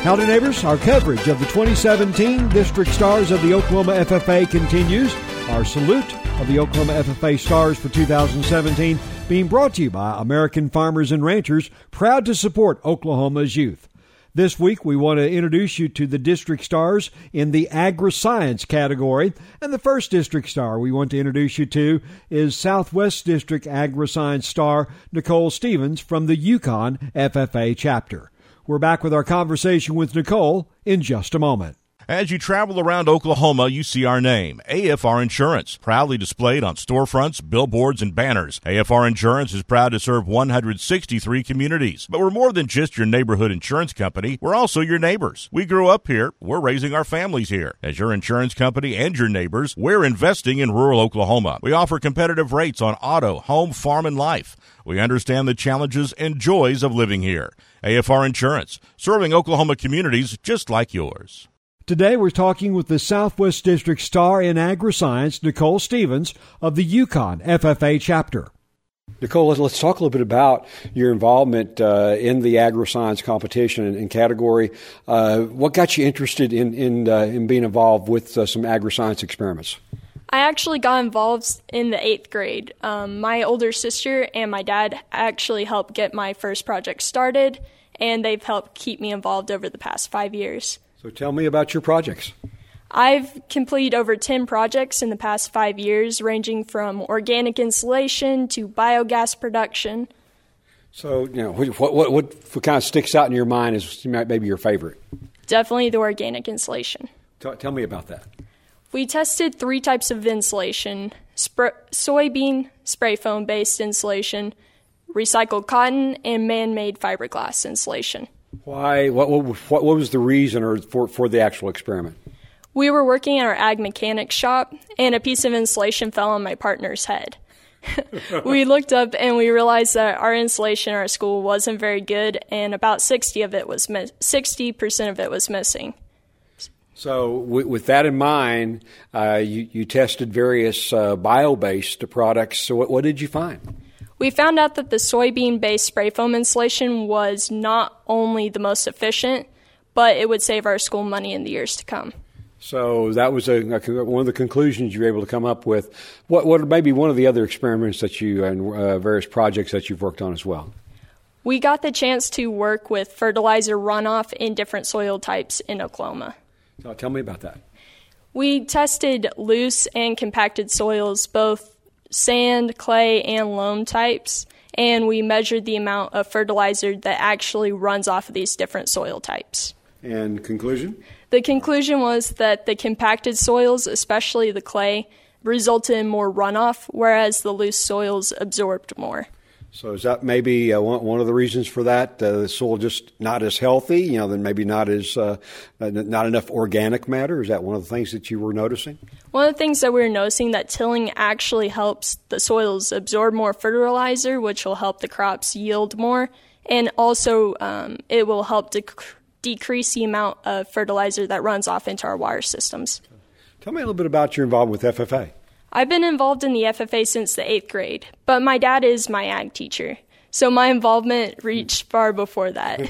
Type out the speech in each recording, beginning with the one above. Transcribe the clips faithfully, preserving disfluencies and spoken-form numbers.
Howdy, neighbors. Our coverage of the twenty seventeen District Stars of the Oklahoma F F A continues. Our salute of the Oklahoma F F A Stars for two thousand seventeen being brought to you by American Farmers and Ranchers, proud to support Oklahoma's youth. This week, we want to introduce you to the District Stars in the Agri-Science category. And the first District Star we want to introduce you to is Southwest District Agri-Science Star Nicole Stevens from the Yukon F F A chapter. We're back with our conversation with Nicole in just a moment. As you travel around Oklahoma, you see our name, A F R Insurance, proudly displayed on storefronts, billboards, and banners. A F R Insurance is proud to serve one hundred sixty-three communities. But we're more than just your neighborhood insurance company. We're also your neighbors. We grew up here. We're raising our families here. As your insurance company and your neighbors, we're investing in rural Oklahoma. We offer competitive rates on auto, home, farm, and life. We understand the challenges and joys of living here. A F R Insurance, serving Oklahoma communities just like yours. Today, we're talking with the Southwest District Star in Agri-Science, Nicole Stevens of the Yukon F F A chapter. Nicole, let's, let's talk a little bit about your involvement uh, in the Agri-Science competition and, and category. Uh, what got you interested in in, uh, in being involved with uh, some Agri-Science experiments? I actually got involved in the eighth grade. Um, my older sister and my dad actually helped get my first project started, and they've helped keep me involved over the past five years. So tell me about your projects. I've completed over ten projects in the past five years, ranging from organic insulation to biogas production. So, you know, what, what, what, what kind of sticks out in your mind is maybe your favorite? Definitely the organic insulation. T- tell me about that. We tested three types of insulation: spr- soybean spray foam-based insulation, recycled cotton, and man-made fiberglass insulation. Why? What, what? What was the reason, or for for the actual experiment? We were working in our ag mechanics shop, and a piece of insulation fell on my partner's head. We looked up and we realized that our insulation in our school wasn't very good, and about sixty of it was mi- sixty percent of it was missing. So, with, with that in mind, uh, you you tested various uh, bio-based products. So, what, what did you find? We found out that the soybean-based spray foam insulation was not only the most efficient, but it would save our school money in the years to come. So that was a, a, one of the conclusions you were able to come up with. What, what may be one of the other experiments that you and uh, various projects that you've worked on as well? We got the chance to work with fertilizer runoff in different soil types in Oklahoma. So tell me about that. We tested loose and compacted soils, both sand, clay, and loam types, and we measured the amount of fertilizer that actually runs off of these different soil types. And conclusion? The conclusion was that the compacted soils, especially the clay, resulted in more runoff, whereas the loose soils absorbed more. So is that maybe uh, one, one of the reasons for that? Uh, the soil just not as healthy, you know, then maybe not as uh, not enough organic matter? Is that one of the things that you were noticing? One of the things that we were noticing, that tilling actually helps the soils absorb more fertilizer, which will help the crops yield more, and also um, it will help dec- decrease the amount of fertilizer that runs off into our water systems. Tell me a little bit about your involvement with F F A. I've been involved in the F F A since the eighth grade, but my dad is my ag teacher, so my involvement reached far before that.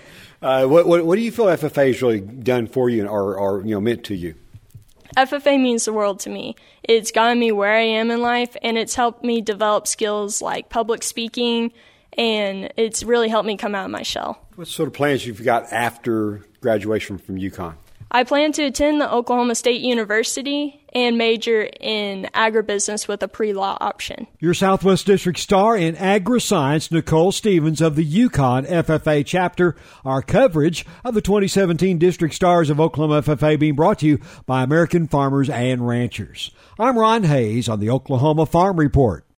uh, what, what, what do you feel F F A has really done for you or, or you know meant to you? F F A means the world to me. It's gotten me where I am in life, and it's helped me develop skills like public speaking, and it's really helped me come out of my shell. What sort of plans you've got after graduation from Yukon? I plan to attend the Oklahoma State University and major in agribusiness with a pre-law option. Your Southwest District Star in Agri-Science, Nicole Stevens of the Yukon F F A chapter. Our coverage of the twenty seventeen District Stars of Oklahoma F F A being brought to you by American Farmers and Ranchers. I'm Ron Hayes on the Oklahoma Farm Report.